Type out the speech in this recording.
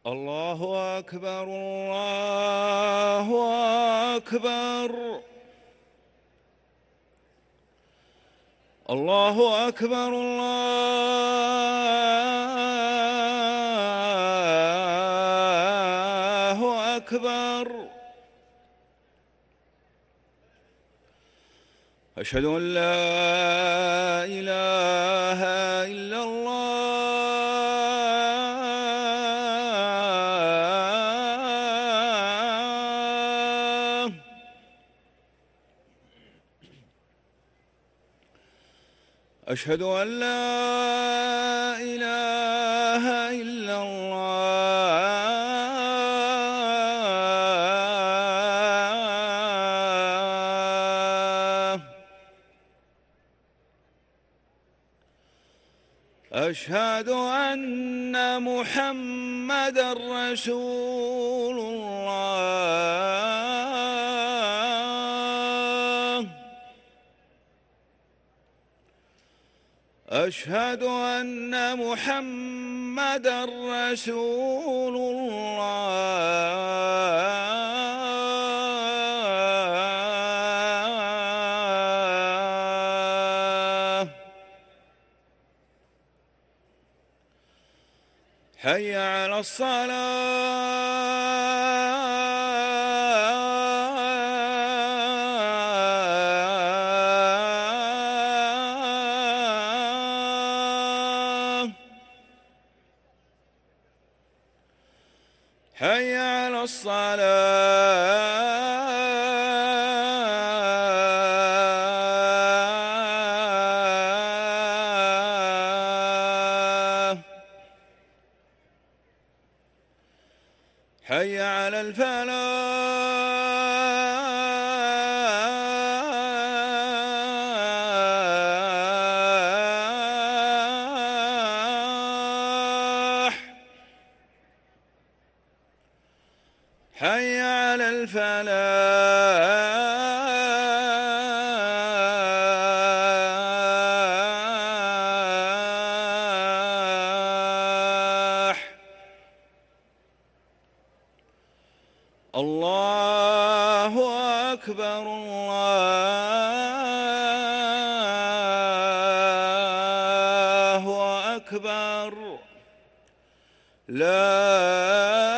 الله أكبر الله أكبر الله أكبر الله أكبر. أشهد أن لا إله إلا الله. أشهد أن لا إله إلا الله. أشهد أن محمدًا رسول الله. أشهد أن محمدًا رسول الله. حي على الصلاة. حي على الصلاة. حي على الفلاح. حي على الفلاح. الله أكبر الله أكبر. لا